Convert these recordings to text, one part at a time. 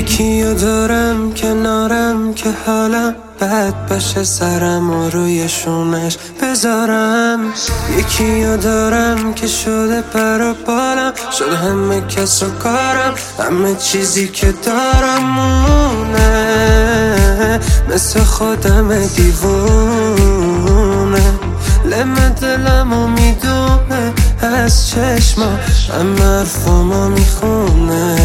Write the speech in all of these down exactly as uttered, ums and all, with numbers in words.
یکیو دارم کنارم که حالم بد باشه سرم و روی شونش بذارم. یکیو دارم که شده پر و بالم، شده همه کس و کارم، همه چیزی که دارم مونه، مثل خودم دیوونه. لمه دلمو میدونه از چشما، همه حرفامو میخونه.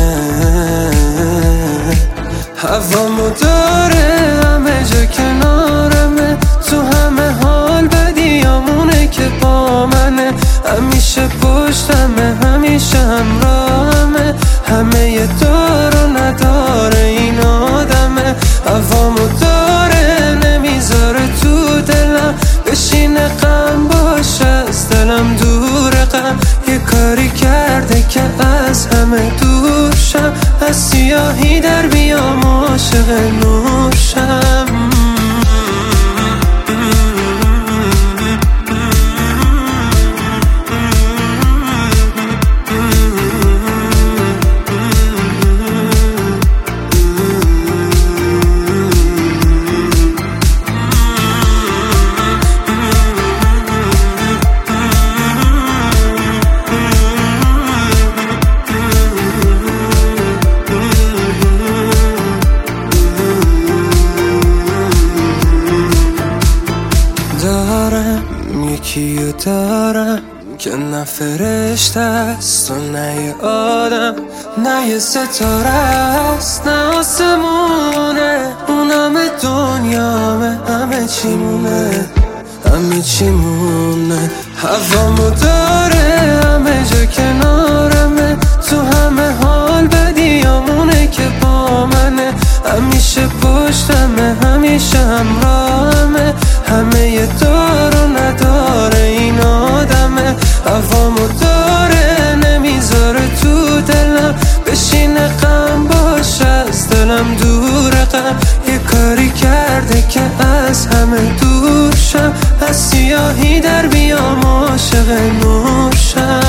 هوامو داره همه جا کنارمه، تو همه حال بدیامونه که با منه. همیشه پشتمه، همیشه همراهمه، همه یه دار و نداره این آدمه. هوامو داره نمیذاره تو دلم بشینه، غم باشه از دلم دوره. غم یه کاری کرده که از همه دور شم، از سیاهی در بیام عاشق نور شم. دارم یکیو دارم که نه فرشته است و نه یه آدم، نه یه ستاره است نه آسمونه. اون همه دنیامه، همه چیمونه، همه چیمونه. هوامو داره همه جا کنارمه، تو همه حال بدیامونه که با منه. همیشه پشتمه، همیشه همراهمه، همه یه دار و نداره این آدمه. هوامو داره نمیذاره تو دلم بشینه، غم باشه از دلم دوره. غم یه کاری کرده که از همه دور شم، از سیاهی در بیام عاشق نور شم.